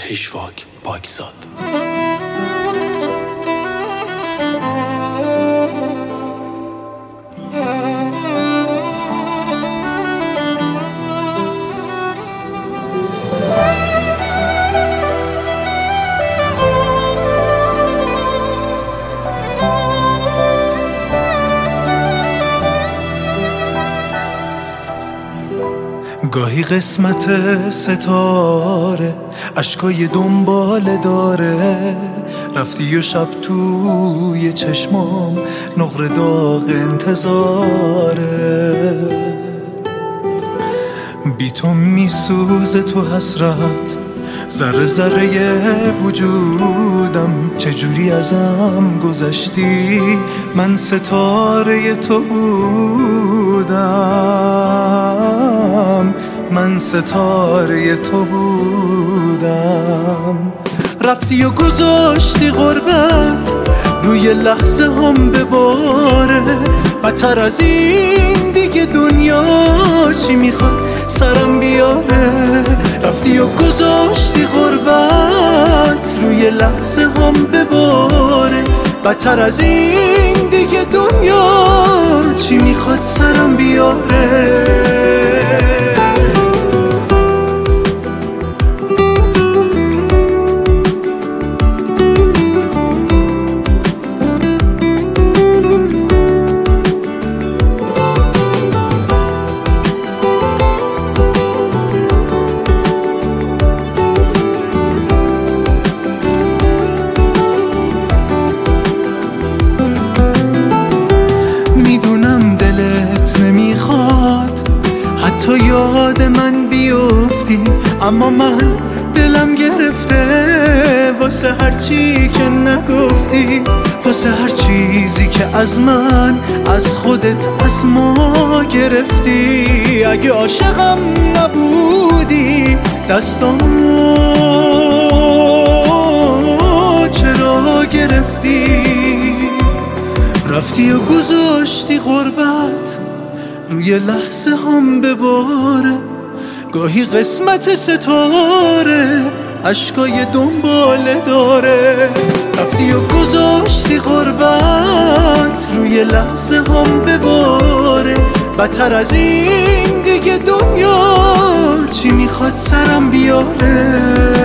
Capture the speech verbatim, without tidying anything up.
پیشواک پاکزاد. گاهی قسمت ستاره اشکای دنبال داره، رفتی و شب توی چشمام نقره داغ انتظاره. بی تو میسوزه تو حسرت ذره ذره وجودم، چجوری ازم گذشتی من ستاره تو بودم، من ستاره تو بودم. رفتی و گذاشتی غربت روی لحظه هم بباره، بدتر از این دیگه دنیا چی میخواد سرم بیاره. رفتی و گذاشتی غربت روی لحظه هم بباره، بدتر از این دیگه دنیا چی میخواد سرم بیاره. تو یاد من بیفتی، اما من دلم گرفته واسه هر چی که نگفتی، واسه هر چیزی که از من از خودت از ما گرفتی. اگه عاشقم نبودی دستامو چرا گرفتی؟ رفتی و گذاشتی غربت روی لحظه هم بباره، گاهی قسمت ستاره اشکای دنباله داره. رفتی و گذاشتی غربت روی لحظه هم بباره، بدتر از این دیگه دنیا چی میخواد سرم بیاره.